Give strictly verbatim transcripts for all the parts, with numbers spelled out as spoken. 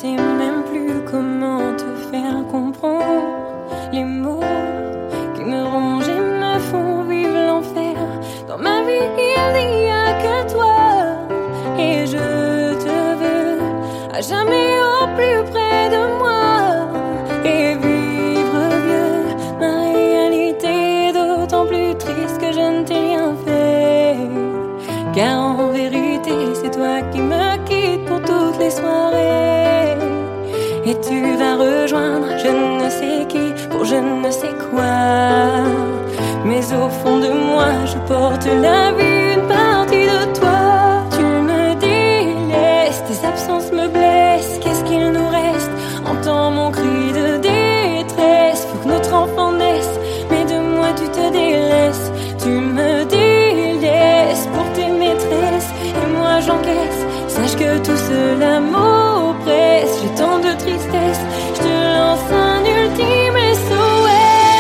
sais même plus comment te faire comprendre. Les mots qui me rongent et me font vivre l'enfer. Dans ma vie il n'y a que toi, et je te veux à jamais au plus près de moi. Et vivre vieux, ma réalité est d'autant plus triste que je ne t'ai rien fait. Car en vérité c'est toi qui me quittes pour toutes les soirées. Et tu vas rejoindre je ne sais qui pour je ne sais quoi. Mais au fond de moi je porte la vie, une partie de toi. Tu me délaisses, tes absences me blessent. Qu'est-ce qu'il nous reste? Entends mon cri de détresse. Faut que notre enfant naisse, mais de moi tu te délaisses. Tu me délaisses pour tes maîtresses, et moi j'encaisse. Sache que tout cela m'oppresse. J'ai tant de tristesse, je te lance un ultime S O S.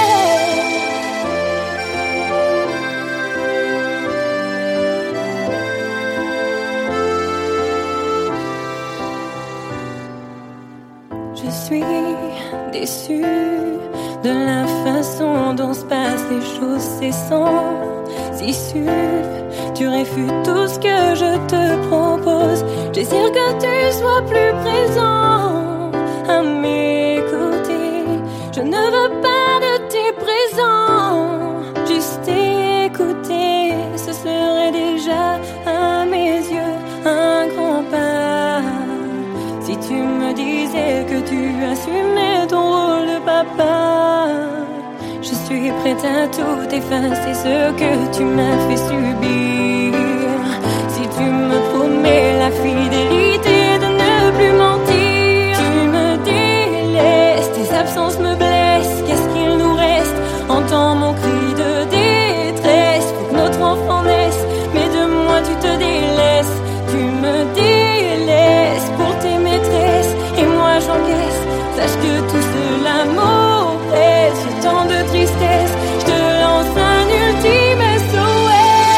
Je suis déçue de la façon dont se passent les choses, c'est sans issue. Tu réfutes tout ce que je te propose. Désire que tu sois plus présent à mes côtés. Je ne veux pas de tes présents, juste écouter. Ce serait déjà à mes yeux un grand pas. Si tu me disais que tu assumais ton rôle de papa, je suis prête à tout effacer ce que tu m'as fait subir. Si tu me promets la fidélité de ne plus mentir, tu me délaisses, tes absences me blessent. Qu'est-ce qu'il nous reste? Entends mon cri de détresse. Faut que notre enfant naisse, mais de moi tu te délaisses. Tu me délaisses pour tes maîtresses, et moi j'encaisse. Sache que tout cela m'oppresse. J'ai tant de tristesse, je te lance un ultime S O S.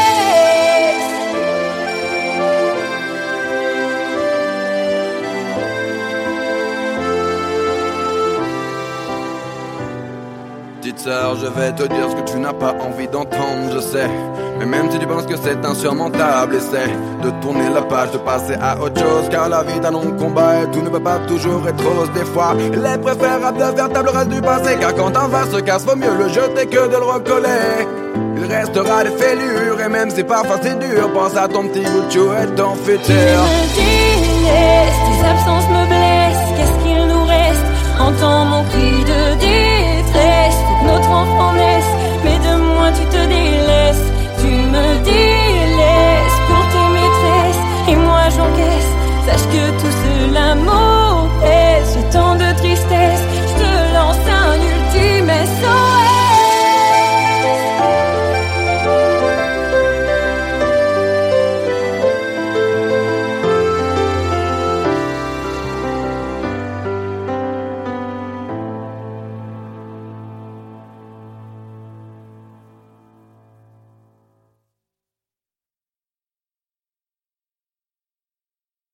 Petite sœur, je vais te dire ce que tu n'as pas envie d'entendre, je sais. Mais même si tu penses que c'est insurmontable, essaie de tourner la page, de passer à autre chose. Car la vie est un long combat et tout ne peut pas toujours être rose. Des fois, il est préférable de faire table rase du passé. Car quand un vase se casse, vaut mieux le jeter que de le recoller. Il restera des fêlures, et même si parfois c'est dur, pense à ton petit bout de chou et ton futur. Tu me délaisses, tes absences me blessent. Qu'est-ce qu'il nous reste? Entends mon cri de détresse. Faut que notre enfant naisse, mais de moi tu te délaisses. Tu me délaisses pour tes maîtresses, et moi j'encaisse. Sache que tout cela m'oppresse.